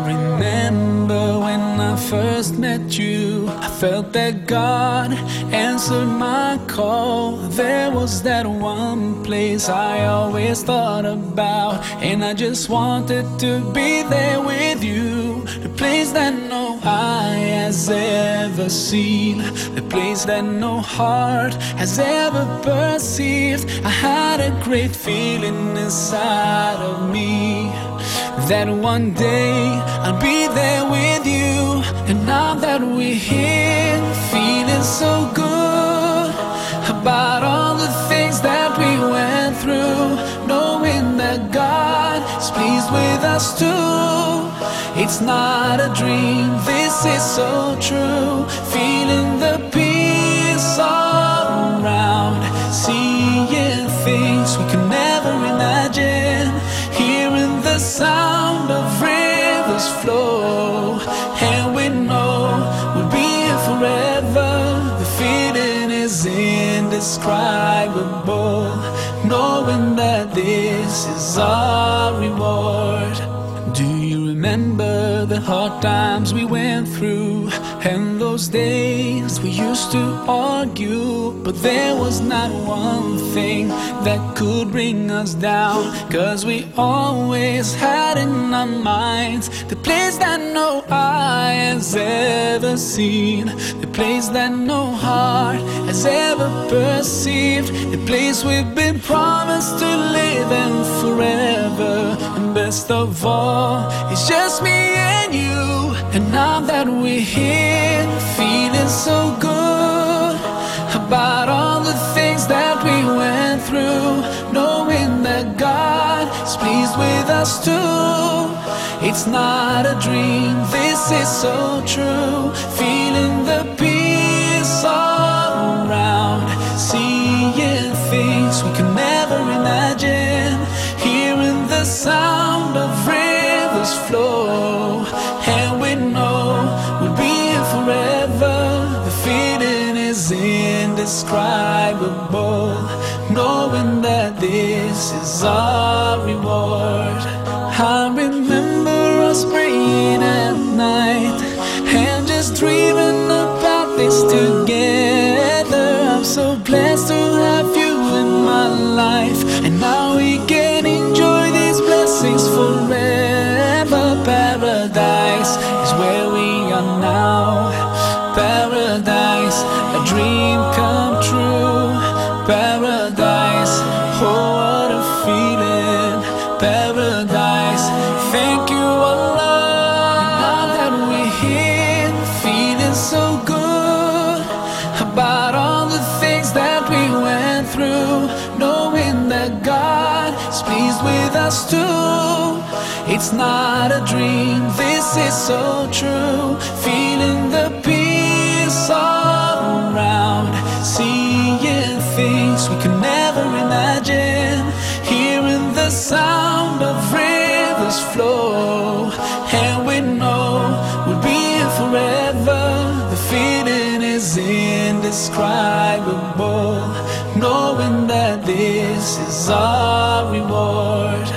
remember when I first met you, I felt that God answered my call. There was that one place I always thought about, and I just wanted to be there with you. The place that no eye has ever seen, the place that no heart has ever perceived. I had a great feeling inside of me that one day I'll be there with you. And now that we're here, feeling so good about all the things that we went through, knowing that God is pleased with us too. It's not a dream, this is so true. Feeling the peace all around, seeing things we could never imagine, hearing the sound of rivers flow, and we know we'll be here forever. The feeling is indescribable, knowing that this is our reward. Do you remember the hard times we went through, and those days we used to argue, but there was not one thing that could bring us down, 'cause we always had in our minds the place that no eye has ever seen, the place that no heart has ever perceived, the place we've been promised to live in forever. And best of all, it's just me and you. And now that we're here, feeling so good about all the things that we went through, knowing that God is pleased with us too. It's not a dream, this is so true. Feeling the peace all around, seeing things we could never imagine, hearing the sound of rivers flow, and we know we'll be here forever. The feeling is indescribable, knowing that this is our reward. I remember us praying at night and just dreaming about this together. I'm so blessed to have you in my life, and now we can enjoy these blessings forever. Paradise is where we are now. Paradise, a dream come true. Paradise, oh what a feeling. Paradise, thank you Allah. And now that we're here, feeling so good about all the things that we went through, knowing that God is pleased with us too. It's not a dream, this is so true. Feeling the peace all around, seeing things we could never imagine, hearing the sound of rivers flow, and we know we'll be here forever. The feeling is indescribable, knowing that this is our reward.